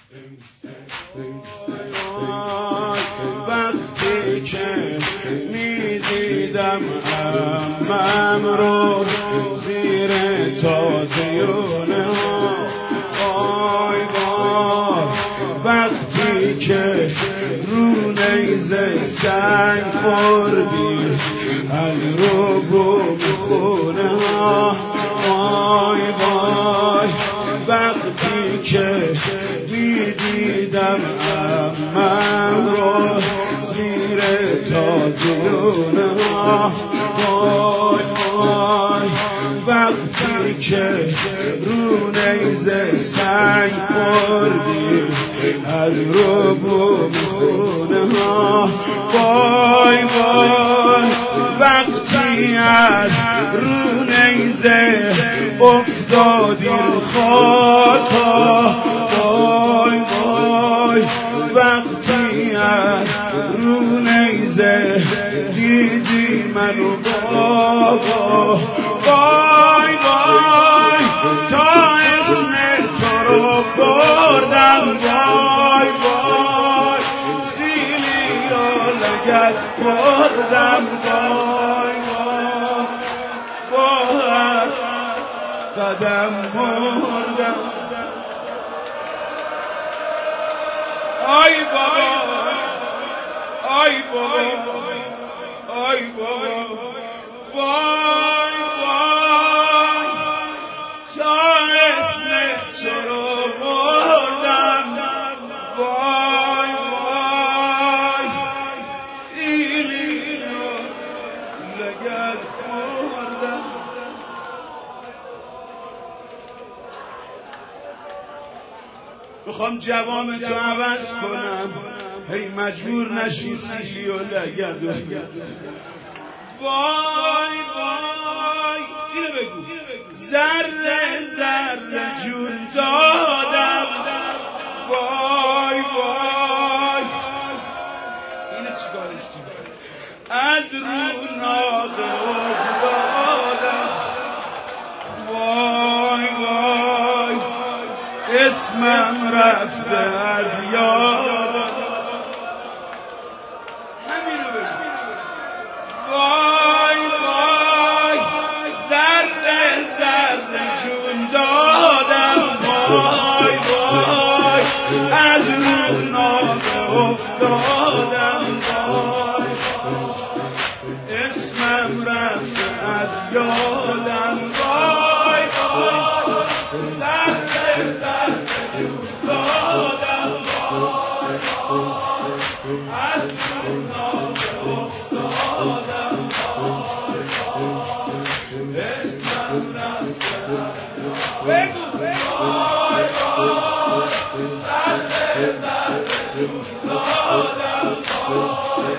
وقتی که میدیدم عمم رو زیر تازیونه ها، وای وای وقتی که رو نیزه سنگ خوردی از رو بوم خونه ها، وای وای وقتی که میدیدم عمم رو زیر تازیونه ها، وای وای وقتی که رو نیزه سنگ خوردی از رو بوم خونه ها، وای وای وقتی از رو نیزه افتادی خاک ها، وای وای وقتی از رو نیزه دیدی منو بابا، وای وای تا اسم تو رو بردم، وای وای سیلی و لگد خوردم، وای وای با هر قدم مردم. آی بابا آی بابا آی بابا وای وای تا اسم تو رو بردم، وای وای سیلی و لگد خوردم. میخوام جوام تو عوض کنم، هی مجبور نشی سیلی و لگد و وای وای اینو بگو. ذره ذره جون دادم، وای وای اینو چیکارش کنم؟ از رو ناقه افتادم، وای وای اسمم رفته از یادم. همینو بگو. وای وای ذره ذره جون دادم، وای وای از رو ناقه افتادم، وای اسمم رفته از یادم، وای وای ذره ذره جون دادم، از رو ناقه افتادم، اسمم رفته بگو. وای وای ذره ذره جون دادم، وای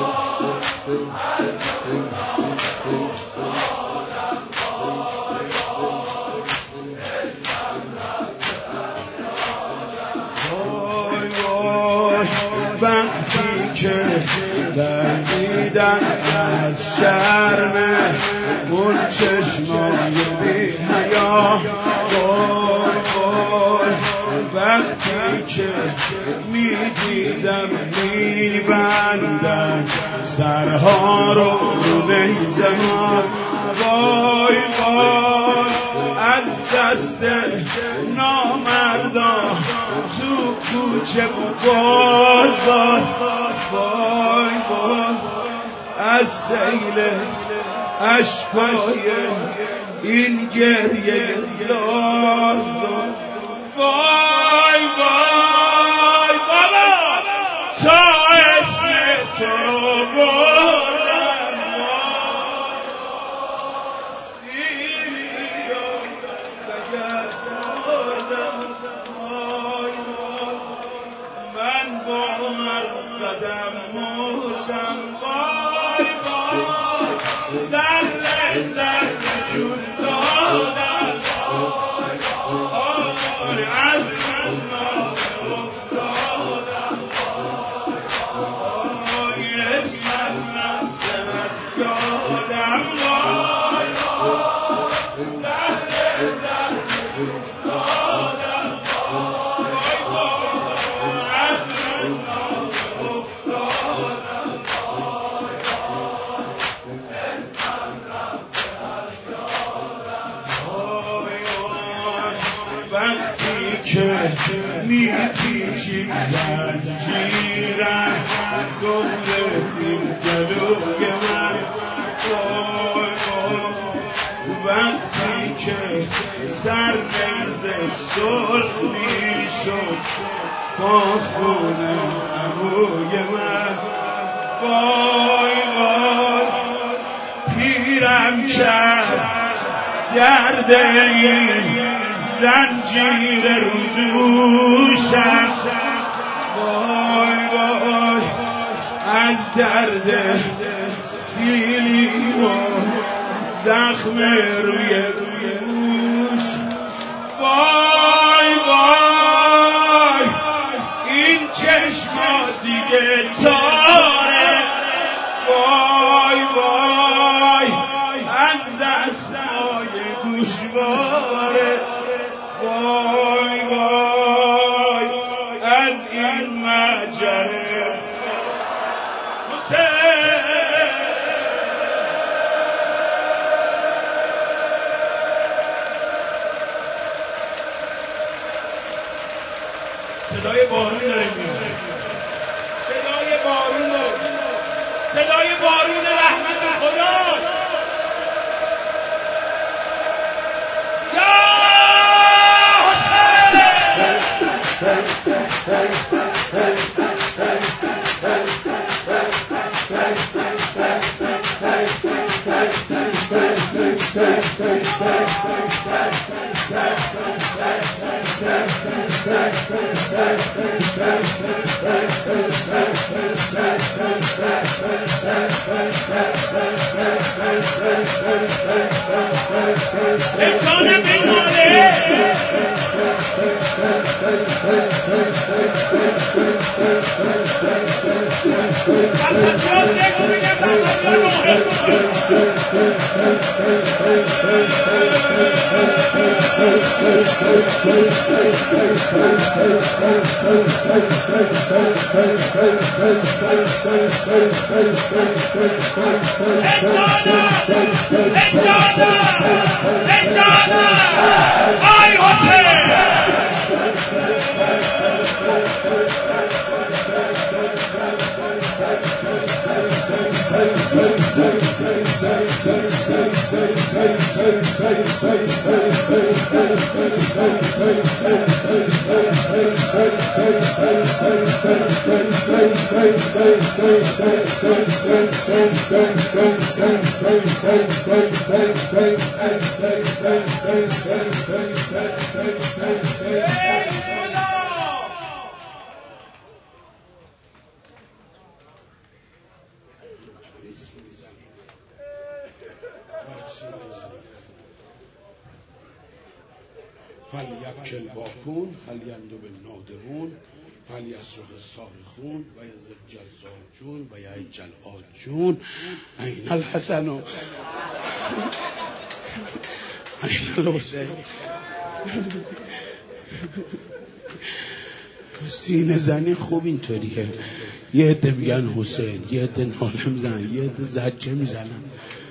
از رو ناقه افتادم، وای وای وقتی که لرزیدم از شرم اون چشمای بی حیا، وای وای وقتی که میدیدم میبندن سرها رو نیزه ها، وای وای از دست نامردا تو کوچه و بازار، وای وای از سیل اشکای این گریه زار زار، وای وای بابا تا اسم تو رو بردم، سیلی و لگد خوردم، وای وای من با هر قدم مردم، وای وای ذره ذره جون دادم، وای از رو ناقه افتادم، وای اسمم رفته از یادم، وای ذره ذره جون دادم، وای وای وقتی که میپیچی زنجیرم دور این جلوی من وقتی که سر نیز سرخ میشد با خون عموی من وای وای پیرم کرد درد این زنجیر رو دوشم وای وای از درد سیلی و زخم روی دوش وای وای این چشما دیگه تاره وای وای از زخمای گوشواره وای وای از این مجره صدای بارون داره میاد صدای بارون داره صدای بارون رحمت خدا یا امکان بیماره فلیبکی الباکون فلیندب النادمون فلیصرخ الصارخون و یضج الزاجون و یعج العاجون این الحسن و این الحسین سینه زنی خوب اینطوریه یه عده میگن حسین یه عده ناله میزنن یه عده زجه میزنن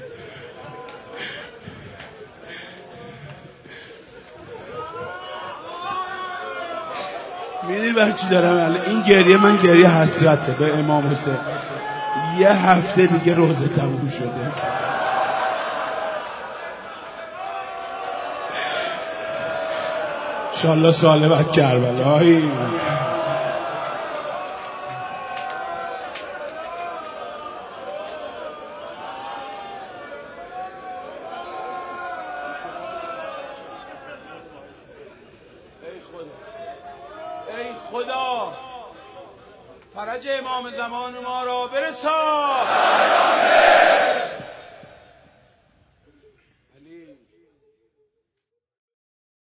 میدونی برای چی دارم این گریه من گریه حسرته به امام حسین یه هفته دیگه روزه تموم شده انشالله سال بعد کربلایی ای خدا فرج امام زمان ما را برسان